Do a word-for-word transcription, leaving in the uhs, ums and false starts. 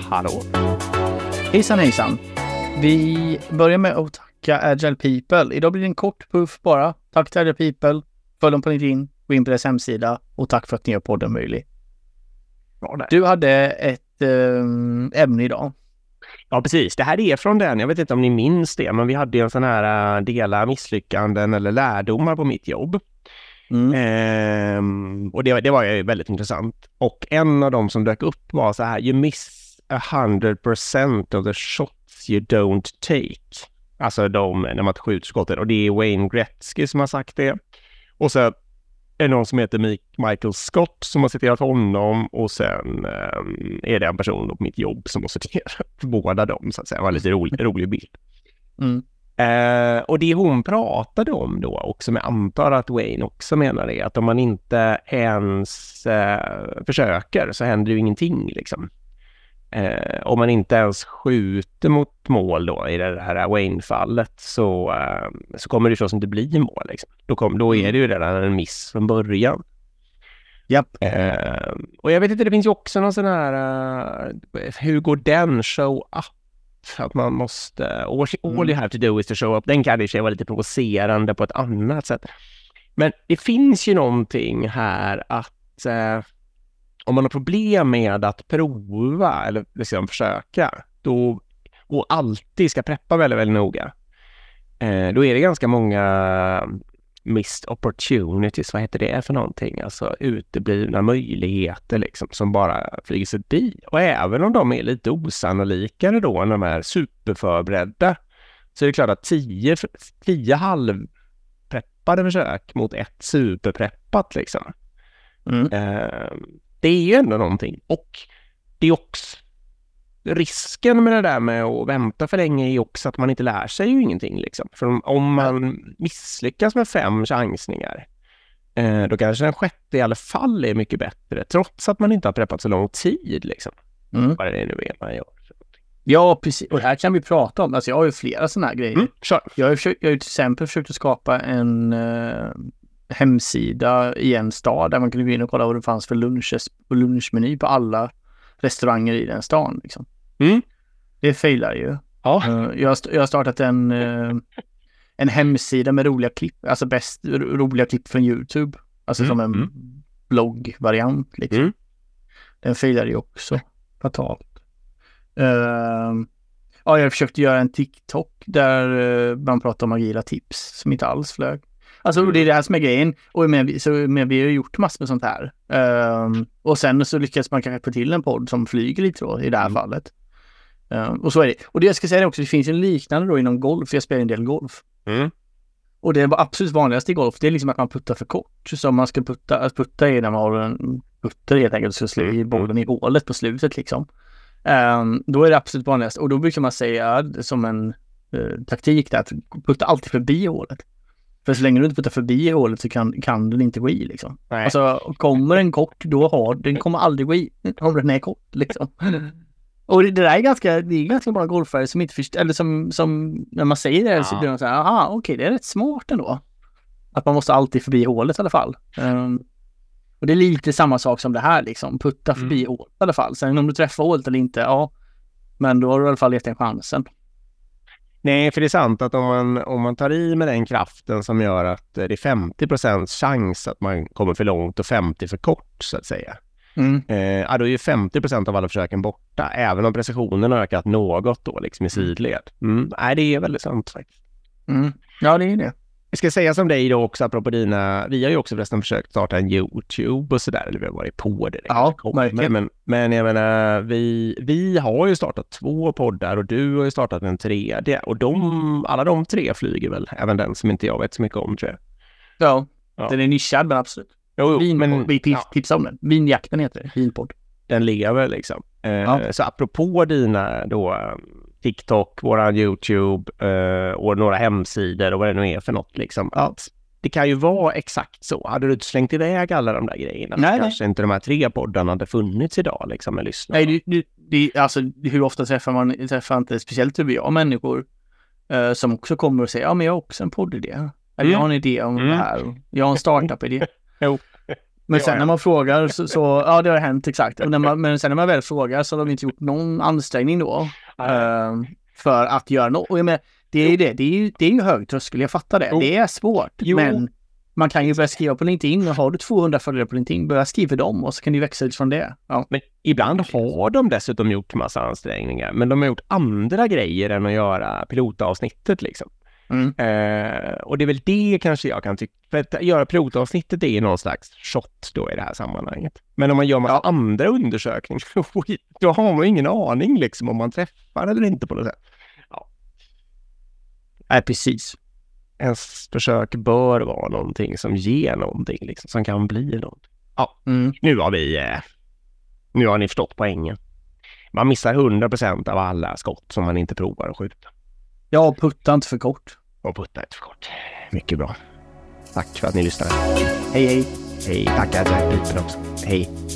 hallå. Hejsan hejsan. Vi börjar med att tacka Agile People. Idag blir det en kort puff bara. Tack till Agile People. Följ dem på LinkedIn. Gå in på deras hemsida. Och tack för att ni gör podden möjlig. Ja, du hade ett äh, ämne idag. Ja, precis. Det här är från den. Jag vet inte om ni minns det. Men vi hade en sån här dela misslyckanden eller lärdomar på mitt jobb. Mm. Ehm, och det, det var ju väldigt intressant. Och en av dem som dök upp var så här: you miss a hundred percent of the shots you don't take. Alltså de, när man skjuter skottet. Och det är Wayne Gretzky som har sagt det. Och så är det någon som heter Michael Scott som har citerat honom. Och sen um, är det en person på mitt jobb som har citerat båda dem, så att säga. Det var en lite rolig, rolig bild. Mm. Uh, och det hon pratade om då, och som jag antar att Wayne också menar, är att om man inte ens uh, försöker så händer ju ingenting liksom. Uh, om man inte ens skjuter mot mål då i det här Wayne-fallet så, uh, så kommer det förstås inte bli mål liksom. Då, kom, då är det ju redan en miss från början. Yep. Uh, och jag vet inte, det finns ju också någon sån här uh, hur går den show up? Att man måste, all, all you have to do is to show up. Den kan ju vara lite provocerande på ett annat sätt. Men det finns ju någonting här att eh, om man har problem med att prova eller liksom försöka, då, och alltid ska preppa väldigt, väldigt noga, eh, då är det ganska många missed opportunities, vad heter det för någonting? Alltså uteblivna möjligheter liksom, som bara flyger förbi. Och även om de är lite osannolikare då än de är superförberedda, så är det klart att tio, tio halvpreppade försök mot ett superpreppat liksom. Mm. Eh, det är ju ändå någonting. Och det är också risken med det där med att vänta för länge är också att man inte lär sig ju ingenting liksom. För om, om man misslyckas med fem chansningar, eh, då kanske den sjätte i alla fall är mycket bättre, trots att man inte har preppat så lång tid liksom. Mm. Vad är det nu är man gör? Ja, precis. Och här kan vi prata om, alltså jag har ju flera sådana här grejer. Mm, sure. Jag har ju försökt, jag har ju till exempel försökt att skapa en uh, hemsida i en stad där man kunde gå in och kolla vad det fanns för lunches, lunchmeny på alla restauranger i den stan liksom. Mm. Det failar ju. Ja. Uh, jag, har st- jag har startat en uh, en hemsida med roliga klipp, alltså bäst roliga klipp från YouTube, alltså mm. som en mm. bloggvariant liksom. Mm. Den failar ju också fatalt. Uh, ja, jag försökte göra en TikTok där uh, man pratar om agila tips som inte alls flög. Alltså mm. det är det här som är grejen. Och med, så, med, vi har gjort massor med sånt här. Um, och sen så lyckas man kanske få till en podd som flyger lite då, i det här mm. fallet. Um, och så är det. Och det jag ska säga också, det finns en liknande då inom golf. Jag spelar en del golf. Mm. Och det absolut vanligaste i golf, det är liksom att man puttar för kort. Så om man ska putta, att putta är när man har en putter helt enkelt, så slår i bollen i hålet på slutet liksom. Um, då är det absolut vanligast. Och då brukar man säga som en uh, taktik där, att putta alltid förbi hålet. För så länge du inte puttar förbi hålet så kan, kan den inte gå i liksom. Nej. Alltså kommer den kort, då har den kommer aldrig gå i om den är kort liksom. Och det, det där är ganska, det är ganska bra golfare som inte förstår, eller som, som när man säger det, ja. Så blir man så här, aha, okej, okay, det är rätt smart ändå. Att man måste alltid förbi hålet i alla fall. Um, och det är lite samma sak som det här liksom, putta förbi mm. hålet i alla fall. Sen om du träffar hålet eller inte, ja, men då har du i alla fall gett en chansen. Nej, för det är sant att om man, om man tar i med den kraften som gör att det är femtio procent chans att man kommer för långt och femtio för kort så att säga. Mm. Eh, ja, då är ju femtio procent av alla försöken borta, även om precisionen har ökat något då liksom i sidled. Mm. Nej, det är väldigt sant faktiskt. Mm. Ja, det är det. Jag ska säga som dig då också, apropå dina, vi har ju också förresten försökt starta en YouTube och sådär, eller vi har varit på det. Ja, men, men, men jag menar, vi, vi har ju startat två poddar och du har ju startat en tredje, och de, alla de tre flyger väl, även den som inte jag vet så mycket om, tror jag. Ja, ja. Den är nischad, men absolut. Jo, jo, Vin, men, vi tips, ja. tipsar om den. Vinjakten heter det, vinpodd. Den lever liksom. Eh, ja. Så apropå dina då TikTok, våran YouTube eh, och några hemsidor och vad det nu är för något liksom. Att det kan ju vara exakt så. Hade du inte slängt iväg alla de där grejerna, nej, kanske nej. inte de här tre poddarna hade funnits idag liksom med lyssnarna. Nej, det, det, det, alltså hur ofta träffar man, träffar inte speciellt du jag människor eh, som också kommer och säger, ja men jag har också en poddidé. Eller mm. jag har en idé om mm. det här. Jag har en startup-idé. Jo. Men sen när man frågar så, så ja det har hänt exakt. Och när man, men sen när man väl frågar så har de inte gjort någon ansträngning då uh, för att göra något. Och jag menar, det är ju det, det är ju, det är ju hög tröskel, jag fattar det. Jo. Det är svårt, jo. Men man kan ju börja skriva på LinkedIn och har du tvåhundra följare på LinkedIn, börja skriva dem och så kan du växa ut från det. Ja. Men ibland har de dessutom gjort massa ansträngningar, men de har gjort andra grejer än att göra pilotavsnittet liksom. Mm. Eh, och det är väl det kanske jag kan tycka, för att göra pilotavsnittet är någon slags shot då i det här sammanhanget. Men om man gör massa ja. andra undersökningar då har man ju ingen aning liksom om man träffar eller inte på något sätt. Ja. Nej, precis. Ens försök bör vara någonting som ger någonting liksom, som kan bli något. Ja, mm. nu har vi eh, nu har ni förstått poängen. Man missar hundra procent av alla skott som man inte provar att skjuta. Ja, putta inte för kort. Och putta inte för kort. Mycket bra. Tack för att ni lyssnade. Hej, hej. Hej, tackar för att också. Hej.